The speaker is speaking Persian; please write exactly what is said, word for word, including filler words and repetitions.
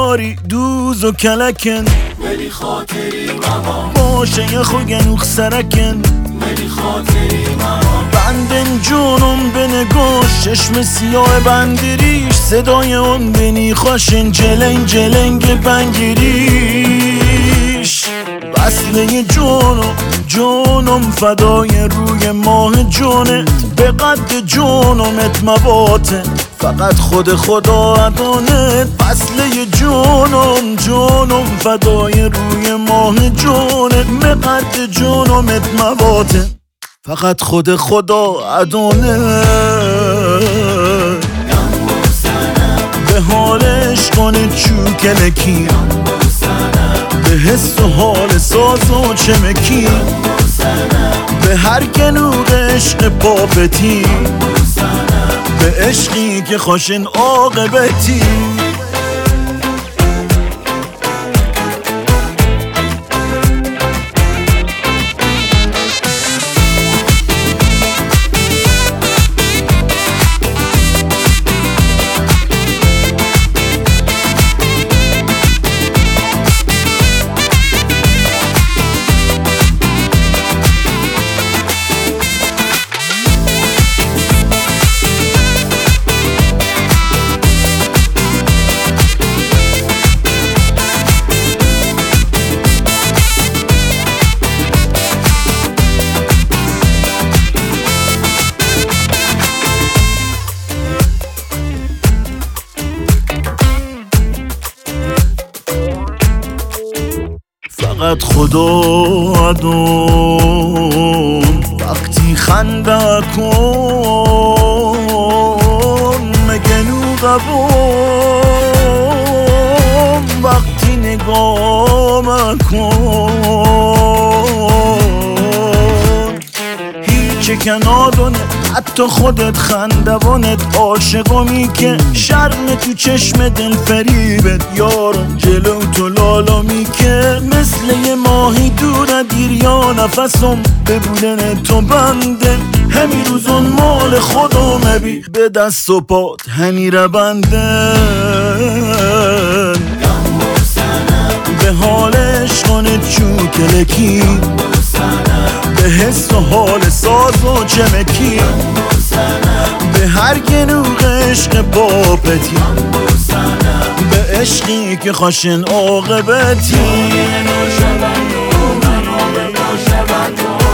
یاری دوز و کلکن ولی خاطری ماما باشه یه خو گنوخ سرکن ولی خاطری ماما بندن جونم به نگاش چشم سیاه بندریش صدای اون بینی خوشن جلنگ جلنگ بنگیریش وصله جونم جونم فدای روی ماه جونت به قد جونمت مواته فقط خود خدا ادانت وصله جونم جونم فدای روی ماه جونت به قد جونمت مواته فقط خود خدا ادانه به حالش کنه چوکلکی به حس و حال ساز و چمکی به هر گنوغ عشق پاپتی به عشقی که خوشن عاقبتی فقط خدا ادون وقتی خنده کن مگنو قبون وقتی نگاه مکن هیچ کنارونه حتی خودت خندوانت عاشقمی که شرم تو چشم دل فریبت یارم جلو تو لالامی که مثل یه ماهی دور دیر یا نفسم ببودن تو بنده همی روزون مال خودم بی به دست و پات همی رو بندن به حالش کنه چوکلکی به حس و حال ساز و چمکی به هر گنوغ عشق پاپتی به عشقی که خوشن عاقبتی